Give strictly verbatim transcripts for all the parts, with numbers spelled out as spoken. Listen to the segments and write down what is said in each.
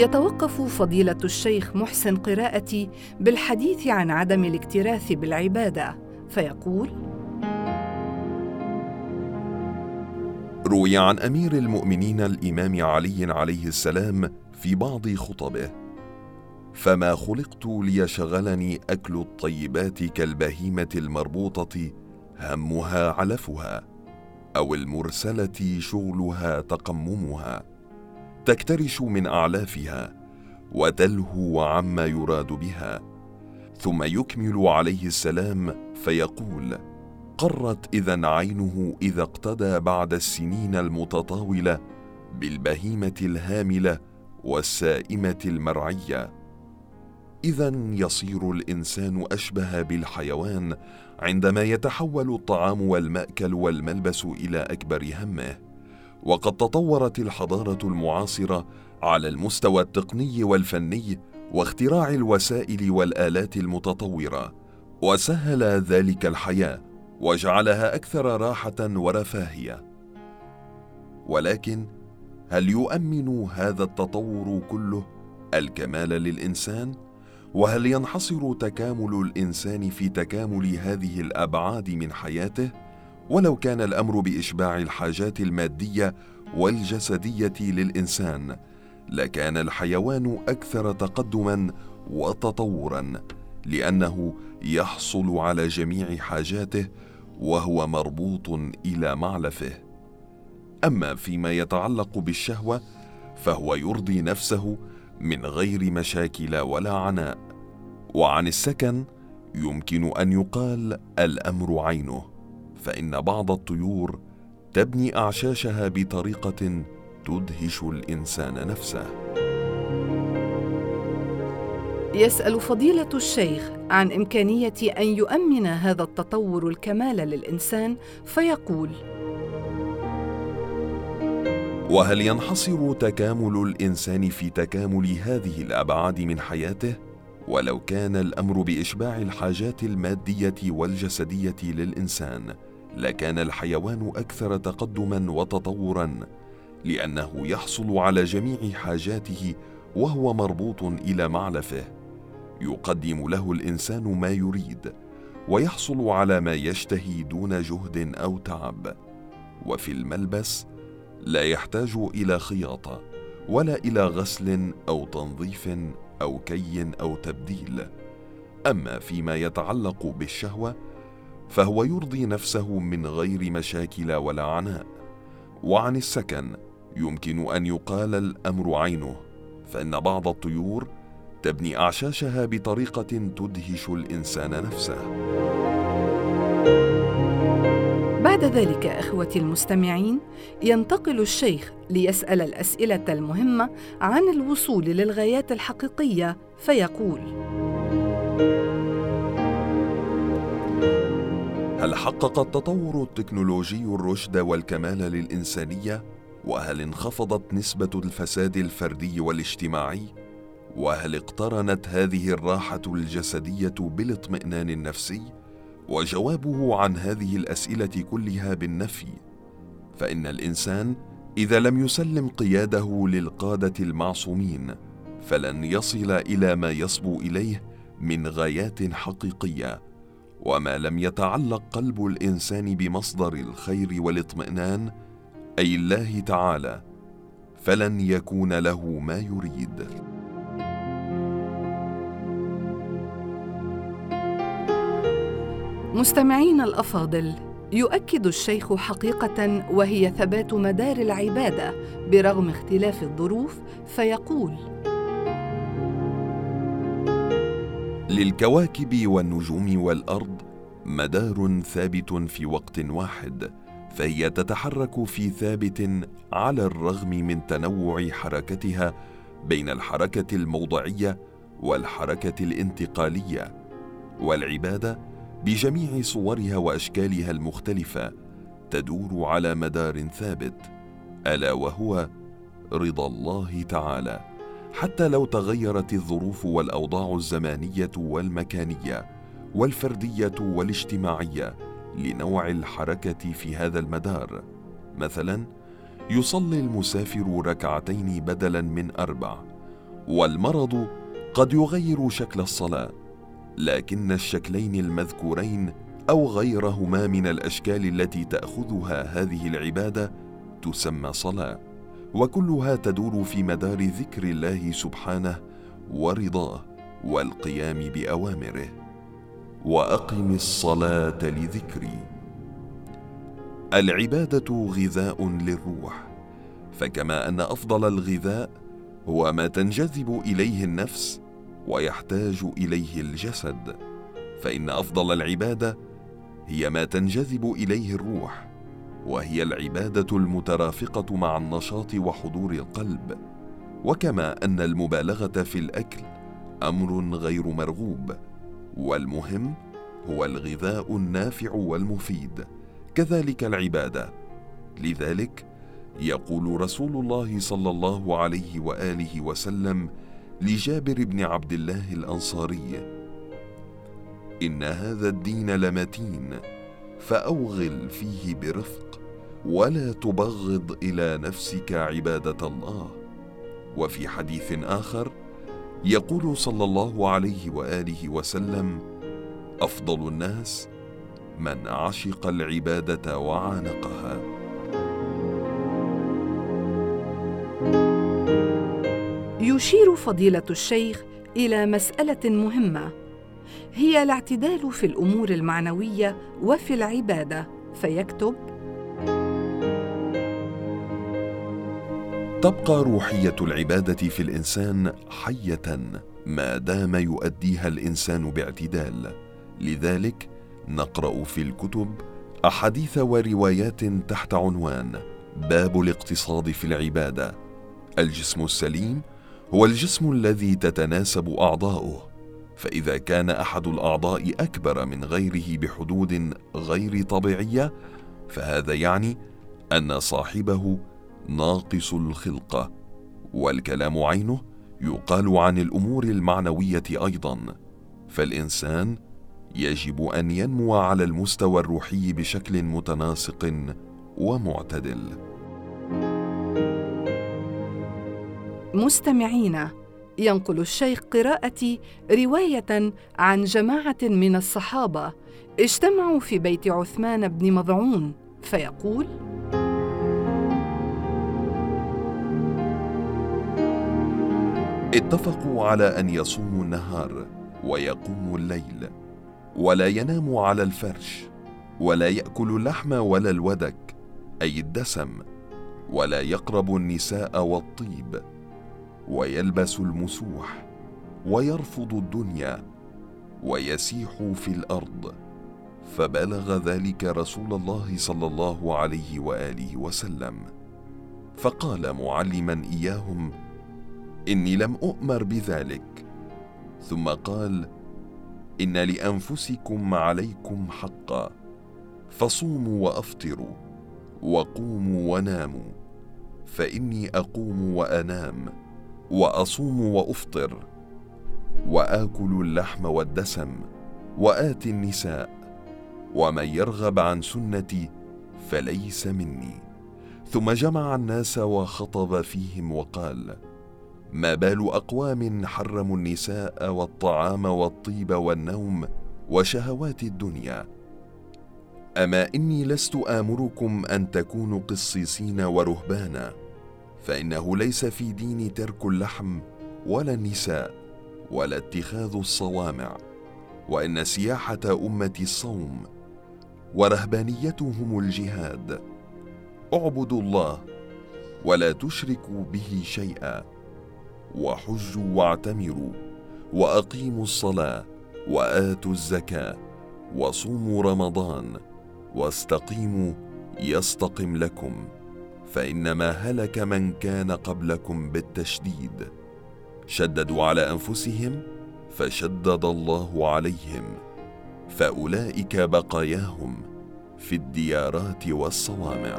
يتوقف فضيلة الشيخ محسن قراءتي بالحديث عن عدم الاكتراث بالعبادة، فيقول: روي عن أمير المؤمنين الإمام علي عليه السلام في بعض خطبه: فما خلقت ليشغلني أكل الطيبات كالبهيمة المربوطة همها علفها، أو المرسلة شغلها تقممها، تكترش من أعلافها وتلهو عما يراد بها. ثم يكمل عليه السلام فيقول: قرت إذن عينه إذا اقتدى بعد السنين المتطاولة بالبهيمة الهاملة والسائمة المرعية. إذن يصير الإنسان أشبه بالحيوان عندما يتحول الطعام والمأكل والملبس إلى أكبر همه. وقد تطورت الحضارة المعاصرة على المستوى التقني والفني واختراع الوسائل والآلات المتطورة، وسهل ذلك الحياة وجعلها أكثر راحة ورفاهية. ولكن هل يؤمن هذا التطور كله الكمال للإنسان؟ وهل ينحصر تكامل الإنسان في تكامل هذه الأبعاد من حياته؟ ولو كان الأمر بإشباع الحاجات المادية والجسدية للإنسان، لكان الحيوان أكثر تقدماً وتطوراً، لأنه يحصل على جميع حاجاته وهو مربوط إلى معلفه. أما فيما يتعلق بالشهوة فهو يرضي نفسه من غير مشاكل ولا عناء. وعن السكن يمكن أن يقال الأمر عينه، فإن بعض الطيور تبني أعشاشها بطريقة تدهش الإنسان نفسه. يسأل فضيلة الشيخ عن إمكانية أن يؤمن هذا التطور الكمال للإنسان، فيقول: وهل ينحصر تكامل الإنسان في تكامل هذه الأبعاد من حياته؟ ولو كان الأمر بإشباع الحاجات المادية والجسدية للإنسان، لكان الحيوان أكثر تقدماً وتطوراً، لأنه يحصل على جميع حاجاته وهو مربوط إلى معلفه. يقدم له الإنسان ما يريد ويحصل على ما يشتهي دون جهد أو تعب. وفي الملبس لا يحتاج إلى خياطة ولا إلى غسل أو تنظيف أو كي أو تبديل. أما فيما يتعلق بالشهوة فهو يرضي نفسه من غير مشاكل ولا عناء. وعن السكن يمكن أن يقال الأمر عينه، فإن بعض الطيور تبني أعشاشها بطريقة تدهش الإنسان نفسه. بعد ذلك أخوتي المستمعين، ينتقل الشيخ ليسأل الأسئلة المهمة عن الوصول للغايات الحقيقية، فيقول: هل حقق التطور التكنولوجي الرشد والكمال للإنسانية؟ وهل انخفضت نسبة الفساد الفردي والاجتماعي؟ وهل اقترنت هذه الراحة الجسدية بالاطمئنان النفسي؟ وجوابه عن هذه الأسئلة كلها بالنفي، فإن الإنسان إذا لم يسلم قياده للقادة المعصومين فلن يصل إلى ما يصبو إليه من غايات حقيقية. وما لم يتعلق قلب الإنسان بمصدر الخير والاطمئنان أي الله تعالى، فلن يكون له ما يريد. مستمعين الأفاضل، يؤكد الشيخ حقيقة وهي ثبات مدار العبادة برغم اختلاف الظروف، فيقول: للكواكب والنجوم والأرض مدار ثابت في وقت واحد، فهي تتحرك في ثابت على الرغم من تنوع حركتها بين الحركة الموضعية والحركة الانتقالية. والعبادة بجميع صورها وأشكالها المختلفة تدور على مدار ثابت، ألا وهو رضا الله تعالى، حتى لو تغيرت الظروف والأوضاع الزمانية والمكانية والفردية والاجتماعية لنوع الحركة في هذا المدار. مثلا يصلي المسافر ركعتين بدلا من أربع، والمرض قد يغير شكل الصلاة، لكن الشكلين المذكورين أو غيرهما من الأشكال التي تأخذها هذه العبادة تسمى صلاة، وكلها تدور في مدار ذكر الله سبحانه ورضاه والقيام بأوامره. وأقم الصلاة لذكري. العبادة غذاء للروح، فكما أن أفضل الغذاء هو ما تنجذب إليه النفس ويحتاج إليه الجسد، فإن أفضل العبادة هي ما تنجذب إليه الروح، وهي العبادة المترافقة مع النشاط وحضور القلب. وكما أن المبالغة في الأكل أمر غير مرغوب، والمهم هو الغذاء النافع والمفيد، كذلك العبادة. لذلك يقول رسول الله صلى الله عليه وآله وسلم لجابر بن عبد الله الأنصاري: إن هذا الدين لمتين، فأوغل فيه برفق، ولا تبغض إلى نفسك عبادة الله. وفي حديث آخر يقول صلى الله عليه وآله وسلم: أفضل الناس من عشق العبادة وعانقها. يشير فضيلة الشيخ إلى مسألة مهمة، هي الاعتدال في الأمور المعنوية وفي العبادة، فيكتب: تبقى روحية العبادة في الإنسان حية ما دام يؤديها الإنسان باعتدال. لذلك نقرأ في الكتب أحاديث وروايات تحت عنوان باب الاقتصاد في العبادة. الجسم السليم هو الجسم الذي تتناسب أعضاؤه، فإذا كان أحد الأعضاء أكبر من غيره بحدود غير طبيعية، فهذا يعني أن صاحبه ناقص الخلقة. والكلام عينه يقال عن الأمور المعنوية أيضا، فالإنسان يجب أن ينمو على المستوى الروحي بشكل متناسق ومعتدل. مستمعينا، ينقل الشيخ قراءة رواية عن جماعة من الصحابة اجتمعوا في بيت عثمان بن مظعون، فيقول: اتفقوا على أن يصوموا النهار ويقوموا الليل، ولا يناموا على الفرش، ولا يأكلوا اللحم ولا الودك أي الدسم، ولا يقربوا النساء والطيب، ويلبسوا المسوح، ويرفضوا الدنيا، ويسيحوا في الأرض. فبلغ ذلك رسول الله صلى الله عليه وآله وسلم، فقال معلما إياهم: إني لم أؤمر بذلك. ثم قال: إن لأنفسكم عليكم حقا، فصوموا وأفطروا، وقوموا وناموا، فإني أقوم وأنام، وأصوم وأفطر، وآكل اللحم والدسم، وآتي النساء، ومن يرغب عن سنتي فليس مني. ثم جمع الناس وخطب فيهم وقال: ما بال أقوام حرموا النساء والطعام والطيب والنوم وشهوات الدنيا؟ أما إني لست آمركم أن تكونوا قصيصين ورهبانا، فإنه ليس في ديني ترك اللحم ولا النساء ولا اتخاذ الصوامع، وإن سياحة أمتي الصوم، ورهبانيتهم الجهاد. اعبدوا الله ولا تشركوا به شيئا، وحجوا واعتمروا، وأقيموا الصلاة، وآتوا الزكاة، وصوموا رمضان، واستقيموا يستقم لكم، فإنما هلك من كان قبلكم بالتشديد، شددوا على أنفسهم فشدد الله عليهم، فأولئك بقاياهم في الديارات والصوامع.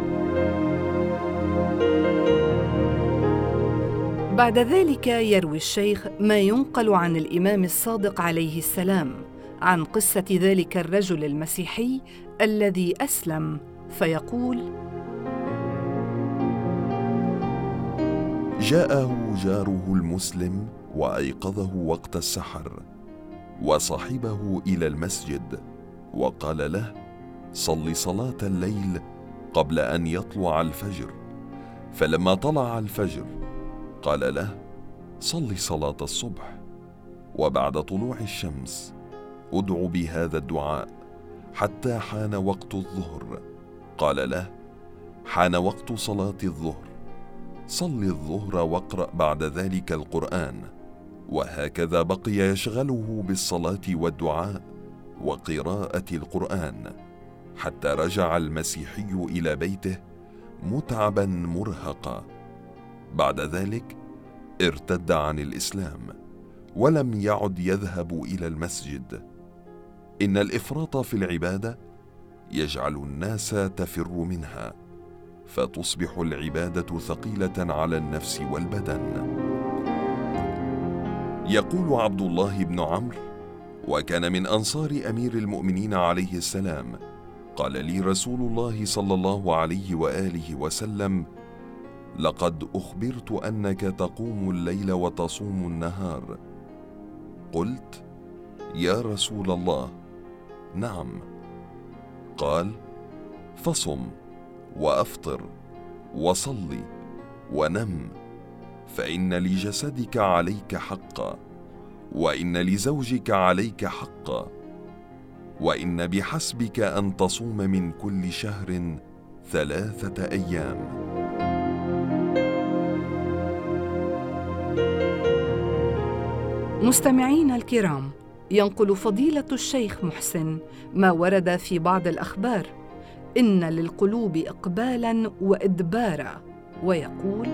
بعد ذلك يروي الشيخ ما ينقل عن الإمام الصادق عليه السلام عن قصة ذلك الرجل المسيحي الذي أسلم، فيقول: جاءه جاره المسلم وأيقظه وقت السحر، وصحبه إلى المسجد وقال له: صل صلاة الليل قبل أن يطلع الفجر. فلما طلع الفجر قال له: صل صلاة الصبح، وبعد طلوع الشمس ادع بهذا الدعاء حتى حان وقت الظهر. قال له: حان وقت صلاة الظهر، صل الظهر واقرأ بعد ذلك القرآن. وهكذا بقي يشغله بالصلاة والدعاء وقراءة القرآن حتى رجع المسيحي إلى بيته متعبا مرهقا. بعد ذلك ارتد عن الإسلام ولم يعد يذهب إلى المسجد. إن الإفراط في العبادة يجعل الناس تفر منها، فتصبح العبادة ثقيلة على النفس والبدن. يقول عبد الله بن عمرو، وكان من أنصار أمير المؤمنين عليه السلام: قال لي رسول الله صلى الله عليه وآله وسلم: لقد أخبرت أنك تقوم الليل وتصوم النهار. قلت: يا رسول الله، نعم. قال: فصم وأفطر وصل ونم، فإن لجسدك عليك حقا، وإن لزوجك عليك حقا، وإن بحسبك أن تصوم من كل شهر ثلاثة أيام. مستمعينا الكرام، ينقل فضيلة الشيخ محسن ما ورد في بعض الأخبار: إن للقلوب إقبالاً وإدباراً، ويقول: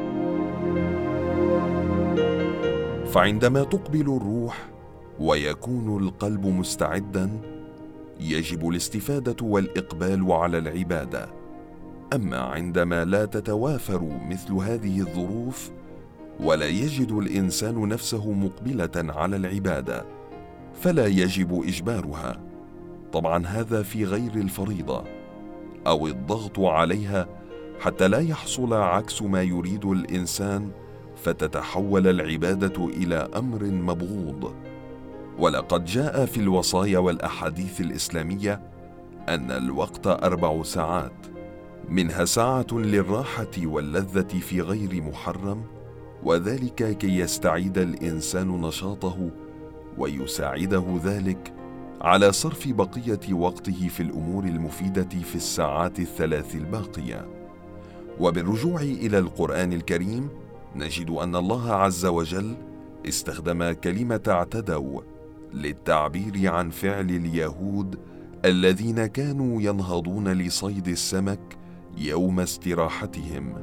فعندما تقبل الروح ويكون القلب مستعداً، يجب الاستفادة والإقبال على العبادة. أما عندما لا تتوافر مثل هذه الظروف ولا يجد الإنسان نفسه مقبلة على العبادة، فلا يجب إجبارها، طبعا هذا في غير الفريضة، أو الضغط عليها حتى لا يحصل عكس ما يريد الإنسان فتتحول العبادة إلى أمر مبغوض. ولقد جاء في الوصايا والأحاديث الإسلامية أن الوقت أربع ساعات، منها ساعة للراحة واللذة في غير محرم، وذلك كي يستعيد الإنسان نشاطه ويساعده ذلك على صرف بقية وقته في الأمور المفيدة في الساعات الثلاث الباقية. وبالرجوع إلى القرآن الكريم نجد أن الله عز وجل استخدم كلمة اعتدوا للتعبير عن فعل اليهود الذين كانوا ينهضون لصيد السمك يوم استراحتهم: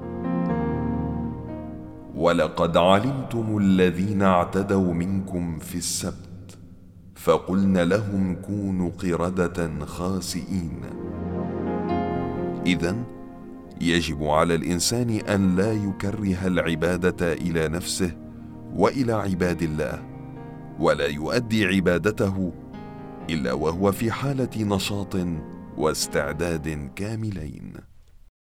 ولقد علمتم الذين اعتدوا منكم في السبت فقلنا لهم كونوا قردة خاسئين. إذن يجب على الإنسان أن لا يكره العبادة إلى نفسه وإلى عباد الله، ولا يؤدي عبادته إلا وهو في حالة نشاط واستعداد كاملين.